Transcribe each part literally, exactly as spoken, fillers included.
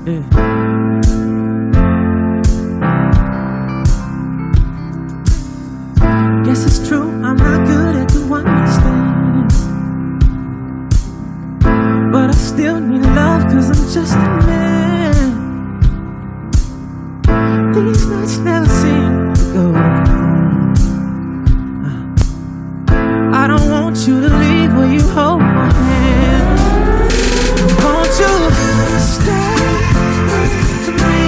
Yeah. Guess it's true, I'm not good at the one night stands, but I still need love, cause I'm just a man. These nights never seem to go wrong. I don't want you to leave, will you hold my hand? Won't you stay with me?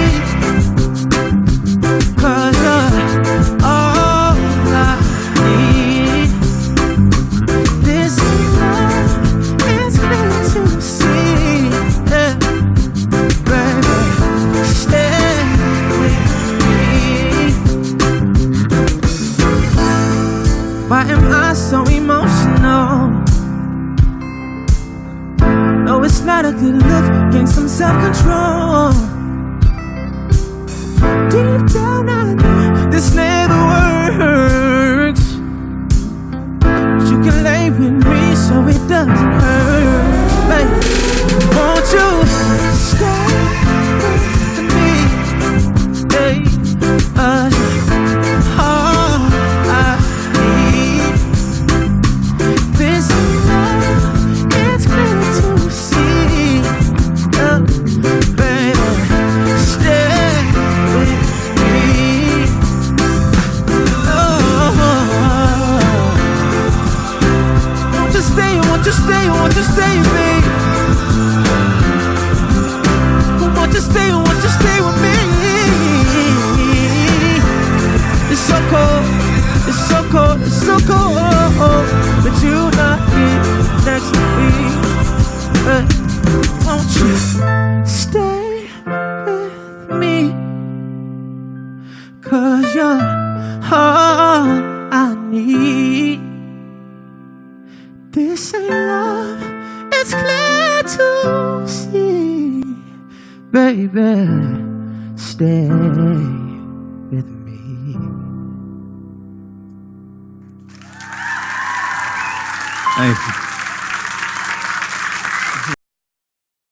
Cause you're all I need. This love is clear to see. Yeah, baby, stay with me. Why am I so emotional? No, it's not a good look, gain some self-control. Deep down I know this never works, but you can lay with me so it doesn't hurt. Baby, won't you stay with me? Hey, uh, all I need. This love, it's clear to see. Oh, baby, stay with me. Oh, won't you stay, won't you stay, won't you stay, babe? Won't you stay, won't you stay with me? It's so cold, it's so cold, it's so cold, but you not here next to me. But won't you stay with me? Cause you're all I need. This ain't love, it's clear to see. Baby, stay with me. Thank you.